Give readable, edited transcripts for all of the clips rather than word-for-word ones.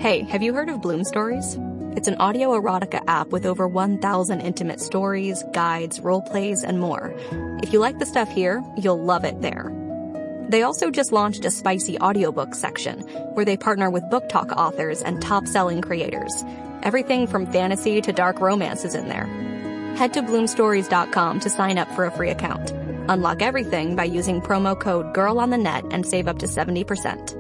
Hey, have you heard of Bloom Stories? It's an audio erotica app with over 1,000 intimate stories, guides, role plays, and more. If you like the stuff here, you'll love it there. They also just launched a spicy audiobook section where they partner with book talk authors and top-selling creators. Everything from fantasy to dark romance is in there. Head to bloomstories.com to sign up for a free account. Unlock everything by using promo code GIRLONTHENET and save up to 70%.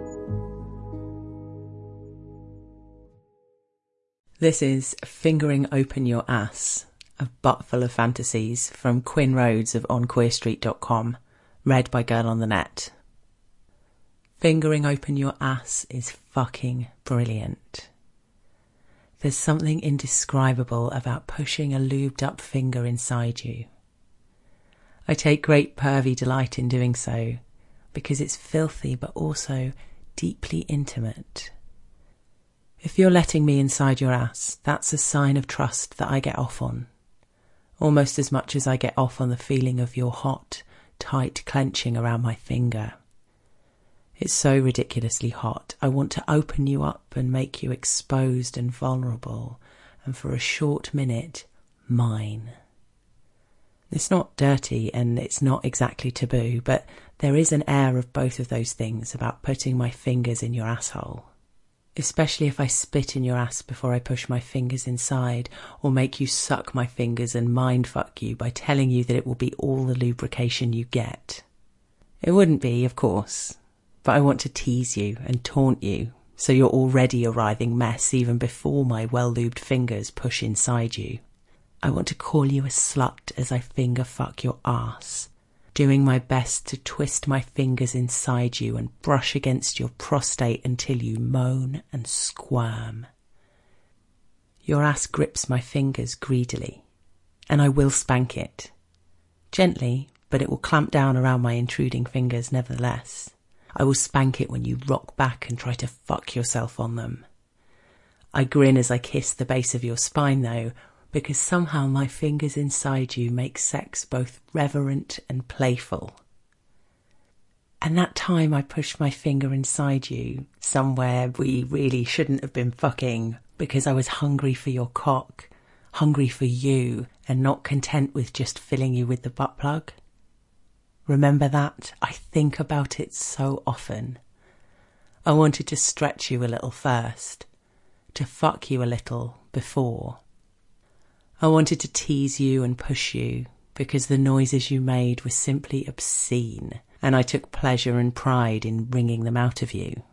This is Fingering Open Your Ass, a butt full of fantasies from Quinn Rhodes of OnQueerStreet.com, read by Girl on the Net. Fingering Open Your Ass is fucking brilliant. There's something indescribable about pushing a lubed up finger inside you. I take great pervy delight in doing so, because it's filthy but also deeply intimate. If you're letting me inside your ass, that's a sign of trust that I get off on. Almost as much as I get off on the feeling of your hot, tight clenching around my finger. It's so ridiculously hot. I want to open you up and make you exposed and vulnerable, and for a short minute, mine. It's not dirty and it's not exactly taboo, but there is an air of both of those things about putting my fingers in your asshole. Especially if I spit in your ass before I push my fingers inside, or make you suck my fingers and mindfuck you by telling you that it will be all the lubrication you get. It wouldn't be, of course, but I want to tease you and taunt you, so you're already a writhing mess even before my well-lubed fingers push inside you. I want to call you a slut as I finger fuck your ass, doing my best to twist my fingers inside you and brush against your prostate until you moan and squirm. Your ass grips my fingers greedily, and I will spank it. Gently, but it will clamp down around my intruding fingers nevertheless. I will spank it when you rock back and try to fuck yourself on them. I grin as I kiss the base of your spine though, because somehow my fingers inside you make sex both reverent and playful. And that time I pushed my finger inside you, somewhere we really shouldn't have been fucking, because I was hungry for your cock, hungry for you, and not content with just filling you with the butt plug. Remember that? I think about it so often. I wanted to stretch you a little first, to fuck you a little before. I wanted to tease you and push you because the noises you made were simply obscene, and I took pleasure and pride in wringing them out of you.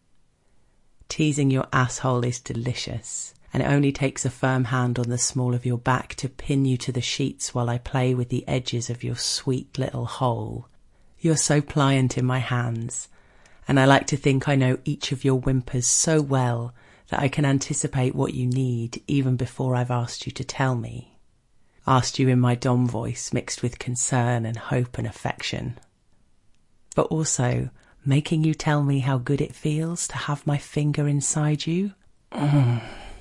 Teasing your asshole is delicious, and it only takes a firm hand on the small of your back to pin you to the sheets while I play with the edges of your sweet little hole. You're so pliant in my hands, and I like to think I know each of your whimpers so well that I can anticipate what you need even before I've asked you to tell me. Asked you in my dom voice mixed with concern and hope and affection. But also making you tell me how good it feels to have my finger inside you. The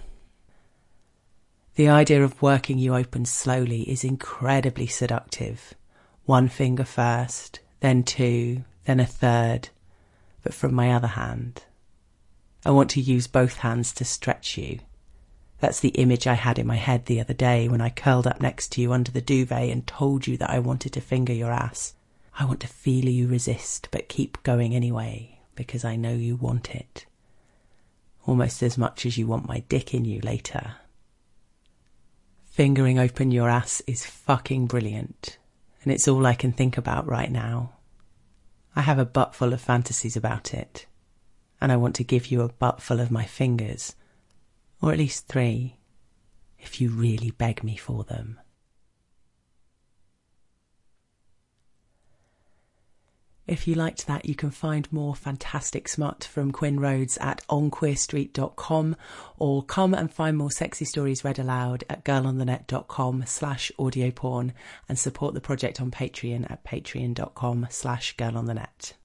idea of working you open slowly is incredibly seductive. One finger first, then two, then a third, but from my other hand. I want to use both hands to stretch you. That's the image I had in my head the other day when I curled up next to you under the duvet and told you that I wanted to finger your ass. I want to feel you resist but keep going anyway, because I know you want it. Almost as much as you want my dick in you later. Fingering open your ass is fucking brilliant, and it's all I can think about right now. I have a butt full of fantasies about it. And I want to give you a butt full of my fingers, or at least 3, if you really beg me for them. If you liked that, you can find more fantastic smut from Quinn Rhodes at onqueerstreet.com, or come and find more sexy stories read aloud at girlonthenet.com/audioporn, and support the project on Patreon at patreon.com/girlonthenet.